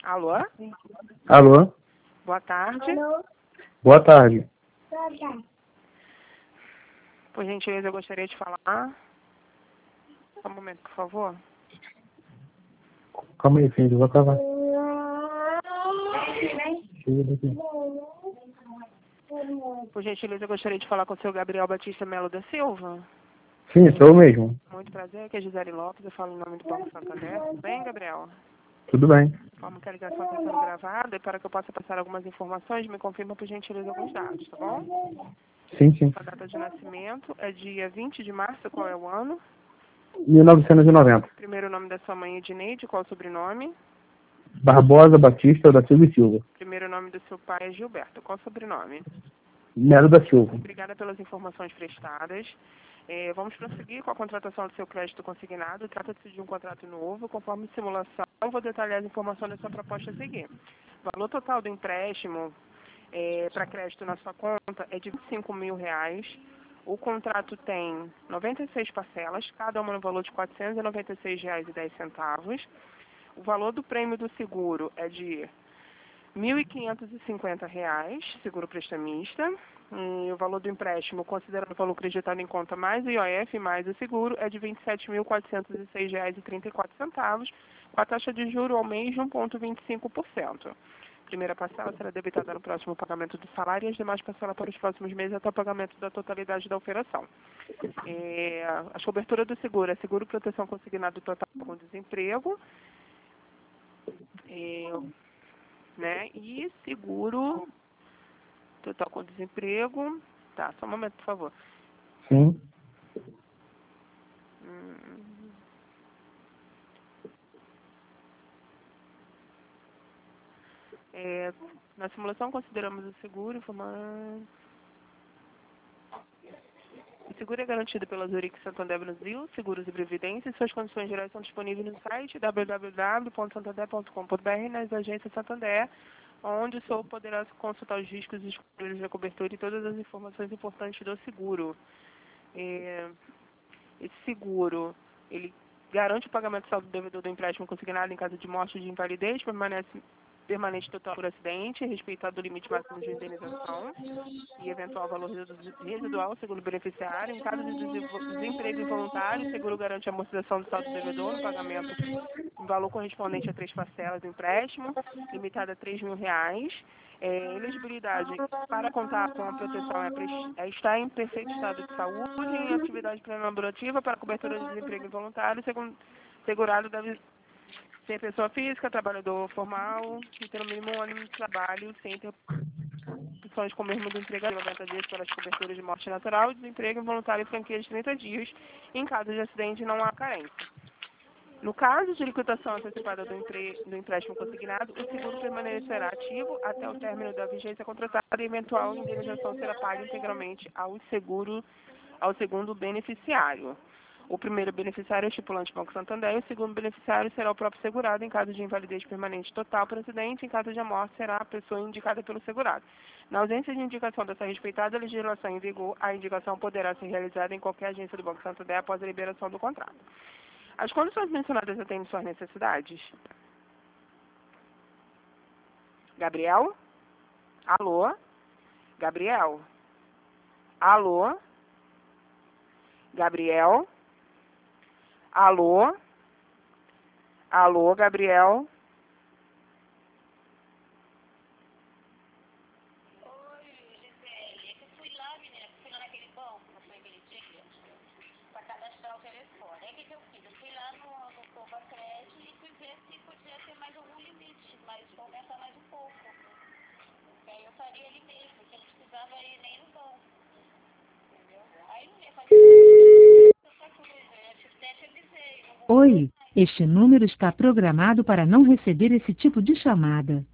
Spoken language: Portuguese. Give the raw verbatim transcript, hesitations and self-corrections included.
Alô? Alô? Boa tarde. Alô? Boa tarde. Boa tarde. Por gentileza, eu gostaria de falar. Só um momento, por favor. Calma aí, filho, eu vou acabar. Chega daqui. Por gentileza, eu gostaria de falar com o seu Gabriel Batista Melo da Silva. Sim, sou eu mesmo. Muito prazer, aqui é Gisele Lopes, eu falo em nome do Banco Santander. Tudo bem, Gabriel? Tudo bem. Como que a ligação está sendo gravada e para que eu possa passar algumas informações, me confirma por gentileza alguns dados, tá bom? Sim, sim. A data de nascimento é dia vinte de março, qual é o ano? mil novecentos e noventa. Primeiro nome da sua mãe, Edneide, qual é o sobrenome? Barbosa Batista da Silva e Silva. Primeiro nome do seu pai é Gilberto, qual é o sobrenome? Melo da Silva. Obrigada pelas informações prestadas. É, vamos prosseguir com a contratação do seu crédito consignado. Trata-se de um contrato novo. Conforme simulação, vou detalhar as informações da sua proposta a seguir. O valor total do empréstimo é, para crédito na sua conta é de vinte e cinco mil reais. O contrato tem noventa e seis parcelas, cada uma no valor de quatrocentos e noventa e seis reais e dez centavos. O valor do prêmio do seguro é de mil e quinhentos e cinquenta reais, seguro prestamista. E o valor do empréstimo, considerando o valor acreditado em conta mais o I O F mais o seguro, é de vinte e sete mil quatrocentos e seis reais e trinta e quatro centavos, com a taxa de juros ao mês de um vírgula vinte e cinco por cento. A primeira parcela será debitada no próximo pagamento do salário e as demais parcelas para os próximos meses até o pagamento da totalidade da operação. É, a cobertura do seguro é seguro proteção consignado total com desemprego, é, né, e seguro total com desemprego. Tá, só um momento, por favor. Sim. Hum. É, na simulação consideramos o seguro, informando... O seguro é garantido pela Zurich Santander Brasil, Seguros e Previdência, e suas condições gerais são disponíveis no site w w w ponto santander ponto com ponto b r nas agências Santander, onde o senhor poderá consultar os riscos disponíveis da cobertura e todas as informações importantes do seguro. É, esse seguro, ele garante o pagamento do saldo do devedor do empréstimo consignado em caso de morte ou de invalidez, permanece permanente total por acidente, respeitado o limite máximo de indenização e eventual valor residual, segundo o beneficiário. Em caso de desemprego involuntário, o seguro garante a amortização do saldo do devedor no pagamento em valor correspondente a três parcelas do empréstimo, limitada a três mil reais. É, elegibilidade para contar com a proteção é, é estar em perfeito estado de saúde e em atividade pré-laborativa para cobertura de desemprego involuntário, segundo segurado deve ser pessoa física, trabalhador formal e ter no mínimo um ano de trabalho sem interrupções com o mesmo do empregador, noventa dias pelas coberturas de morte natural e desemprego involuntário em franquia de trinta dias. Em caso de acidente, não há carência. No caso de liquidação antecipada do, empre... do empréstimo consignado, o seguro permanecerá ativo até o término da vigência contratada e eventual indenização será paga integralmente ao seguro, ao segundo beneficiário. O primeiro beneficiário é o estipulante Banco Santander e o segundo beneficiário será o próprio segurado em caso de invalidez permanente total por acidente. Em caso de morte, será a pessoa indicada pelo segurado. Na ausência de indicação dessa respeitada legislação em vigor, a indicação poderá ser realizada em qualquer agência do Banco Santander após a liberação do contrato. As condições mencionadas atendem suas necessidades? Gabriel? Alô? Gabriel? Alô? Gabriel? Alô? Alô, Gabriel? Oi, Gisele. É que eu fui lá, menina, fui lá naquele banco, não foi aquele dia, para cadastrar o telefone. Aí o que, que eu fiz? Eu fui lá no, no Poupa Crédito e fui ver se podia ter mais algum limite, mas aumentar mais um pouco. E aí eu faria ali mesmo, que eu não precisava ir nem no banco. Entendeu? Aí não ia fazer outra coisa. Eu até te avisei. Não vou Oi, este número está programado para não receber esse tipo de chamada.